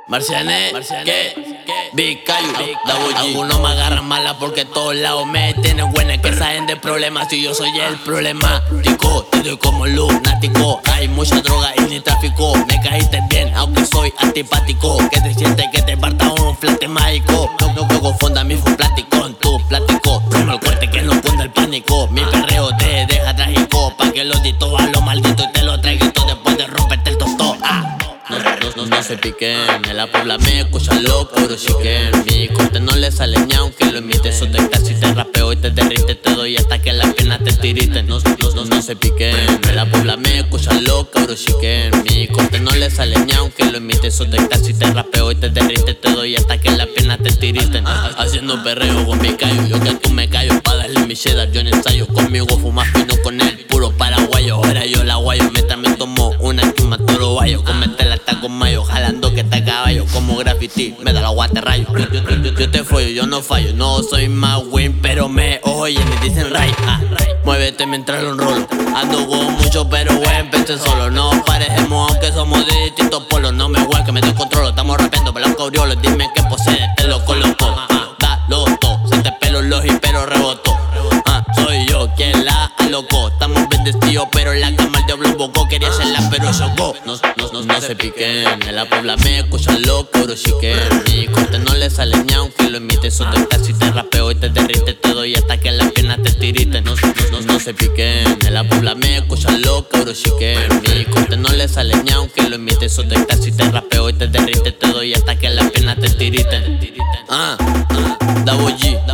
Marciané, ¿qué? Big Cayu, algunos me agarran mala porque todos lados me tienen buena. Que saben de problemas y yo soy el problemático. Te doy como lunático, hay mucha droga y ni tráfico. Me caíste bien, aunque soy antipático. Que te sientes que te parta un flate mágico. No confunda mi plático con tu plático. Primo el corte que no cunda el pánico. Mi perreo te deja trágico, pa' que lo dito a lo maldito y te lo traigo todo después de romperte el tostón. No se piquen, en la Puebla me escuchan loco, pero chiquen. Mi corte no le sale ni aunque lo imites. Eso te casi te rapeo y te derrite. Te doy hasta que las piernas te tiriten. No se piquen, en la Puebla me escuchan loco, pero chiquen. Mi corte no le sale ni aunque lo imites. Eso te casi te rapeo y te derrite. Te doy hasta que las piernas te tiriten. Haciendo perreo con mi callo, yo que tú me callo pa' darle mi cheddar. Yo en ensayo conmigo fumas fino con el puro paraguayo. Ahora yo la guayo, mientras me tomo una chuma toro guayo. Cometerla está con mayo, jalando que está a caballo. Como graffiti, me da la guate rayo. Yo te follo, yo no fallo. No soy más win, pero me oyen y dicen ray. Muévete mientras lo enrolo. Ando con mucho, pero empecé solo. No parecemos aunque somos de distintos polos. No me hueques que me descontrolo. Estamos rapeando blanco oriolo. Dime que posee, te lo coloco. Da loto, se te pelo los pero rebotó. Soy yo quien la alocó. Estamos bendecidos, pero la cama el diablo invocó. Quería hacerla, pero chocó. No se piquen, en la Puebla me escuchan loco, pero chiquen. Mi corte no le sale ni aunque lo imites. Eso te casi te rapeo y te derrite. Te doy hasta que las piernas te tiriten. No se piquen, en la Puebla me escuchan loco, pero chiquen. Mi corte no le sale ni aunque lo imites. Eso te casi te rapeo y te derrite. Te doy hasta que las piernas te tiriten. Double G.